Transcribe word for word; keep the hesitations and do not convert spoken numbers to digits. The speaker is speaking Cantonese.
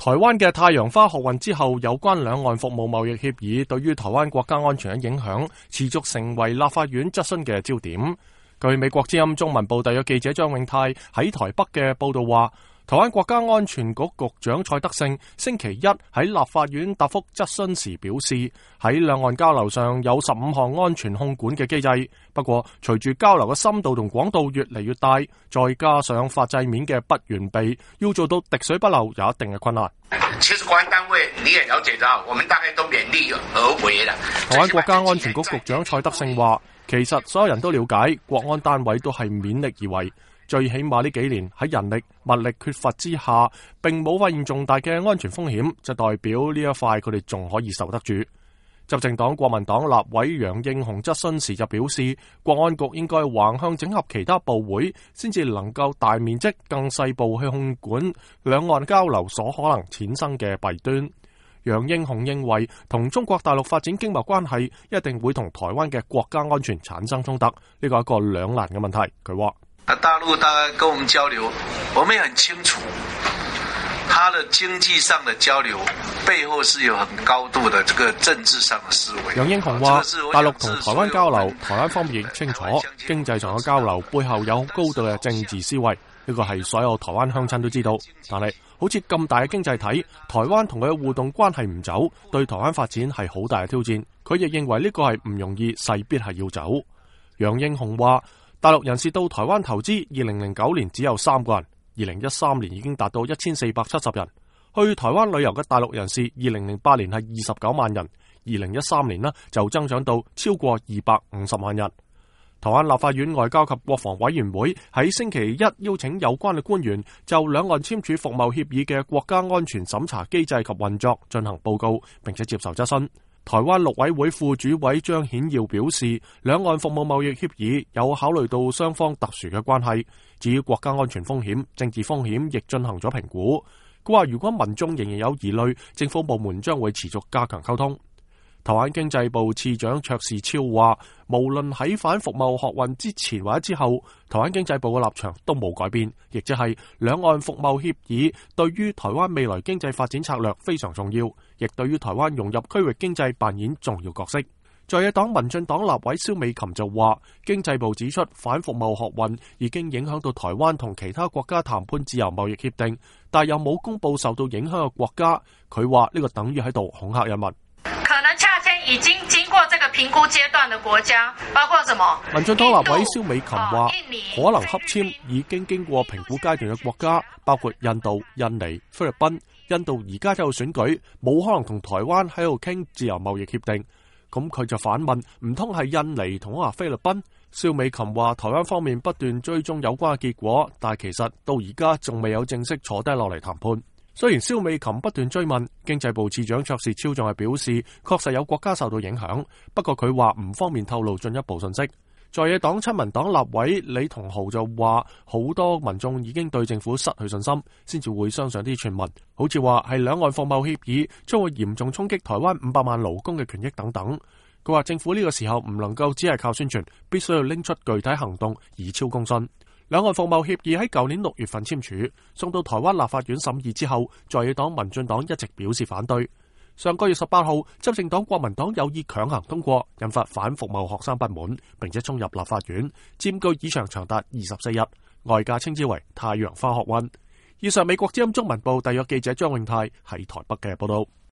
台灣嘅太陽花學運之後，有關兩岸服務貿易協議對於台灣國家安全嘅影響，持續成為立法院質詢嘅焦點。據美國之音中文部特約記者張永泰喺台北嘅報道話，台灣國家安全局局長蔡德勝星期一喺立法院答覆質詢時表示，喺兩岸交流上有十五項安全控管嘅機制，不過隨住交流嘅深度同廣度越嚟越大，再加上法制面嘅不完備，要做到滴水不漏有一定嘅困難。 其實國安單位你也了解到，我們大概都勉力而為啦。 台灣國家安全局局長蔡德勝話，其實所有人都了解，國安單位都係勉力而為。最起碼呢幾年喺人力物力缺乏之下，並冇發現重大嘅安全風險，就代表呢一塊佢哋仲可以受得住。執政黨國民黨立委楊應雄質詢時就表示，國安局應該橫向整合其他部會，先至能夠大面積、更細部去控管兩岸交流所可能產生嘅弊端。楊應雄認為，同中國大陸發展經貿關係一定會同台灣嘅國家安全產生衝突，呢個係一個兩難嘅問題。佢話： 大陸大概跟我們交流，我們也很清楚，它的經濟上的交流背後是有很高度的這個政治上的思維。 楊應雄話：大陸同台灣交流，台灣方面亦清楚，經濟上嘅交流背後有高度嘅政治思維，呢個係所有台灣鄉親都知道。但係好似咁大嘅經濟體，台灣同佢嘅互動關係唔走，對台灣發展係好大嘅挑戰。佢亦認為呢個係唔容易，勢必係要走。楊應雄話：大陸人士到台灣投資，二零零九年只有三個人，二零一三年已經達到一千四百七十人。去台灣旅遊嘅大陸人士，二零零八年係二十九萬人，二零一三年呢就增長到超過二百五十萬人。台灣立法院外交及國防委員會喺星期一邀請有關嘅官員就兩岸簽署服貿協議嘅國家安全審查機制及運作進行報告，並且接受質詢。台灣陸委會副主委張顯耀表示，兩岸服務貿易協議有考慮到雙方特殊嘅關係，至於國家安全風險、政治風險亦進行咗評估。佢話如果民眾仍然有疑慮，政府部門將會持續加強溝通。台灣經濟部次長卓士超話，無論喺反服貿學運之前或者之後，台灣經濟部嘅立場都冇改變，亦即係兩岸服貿協議對於台灣未來經濟發展策略非常重要，亦對於台灣融入區域經濟扮演重要角色。在野黨民進黨立委蕭美琴就話，經濟部指出反服貿學運已經影響到台灣同其他國家談判自由貿易協定，但又冇公布受到影響嘅國家。佢話呢個等於喺度恐嚇人民。 可能洽簽已經經過這個評估階段的國家，包括什麼？ 民進黨立委蕭美琴話，可能洽簽已經經過評估階段嘅國家，包括印度、印尼、菲律賓。印度而家喺度選舉，冇可能同台灣喺度傾自由貿易協定。咁佢就反問，唔通係印尼同話菲律賓？蕭美琴話，台灣方面不斷追蹤有關嘅結果，但係其實到而家仲未有正式坐低落嚟談判。雖然蕭美琴不斷追問，經濟部次長卓士超仲係表示，確實有國家受到影響，不過佢話唔方便透露進一步信息。在野黨親民黨立委李同豪就話，好多民眾已經對政府失去信心，先至會相信啲傳聞，好似話係兩岸服貿協議將會嚴重衝擊台灣五百萬勞工嘅權益等等。佢話政府呢個時候唔能夠只係靠宣傳，必須要拎出具體行動，以超公信。兩岸服貿協議喺舊年六月份簽署，送到台灣立法院審議之後，在野黨民進黨一直表示反對。上個月十八號，執政黨國民黨有意強行通過，引發反服貿學生不滿，並且衝入立法院，佔據議場長達二十四日，外界稱之為太陽花學運。以上美國之音中文部特約記者張永泰喺台北嘅報道。